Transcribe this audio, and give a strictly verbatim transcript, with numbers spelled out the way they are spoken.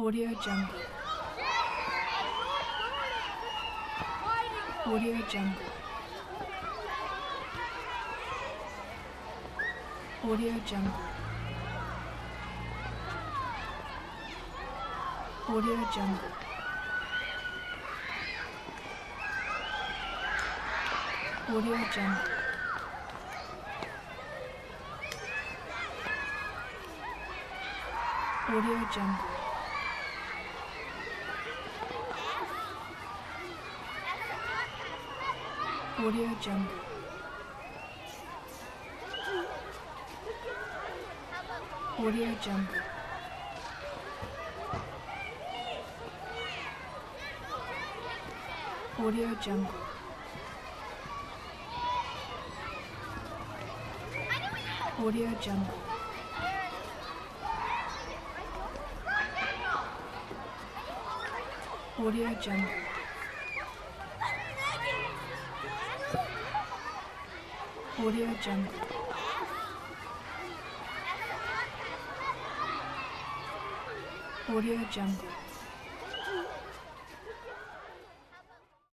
Audio Jungle. Audio Jungle. Audio Jungle. Audio Jungle. Audio Jungle. Audio Jungle. Audio Jungle. Audio Jungle. Audio Jungle. Audio Jungle. Audio Jungle. Audio Jungle. Audio Jungle.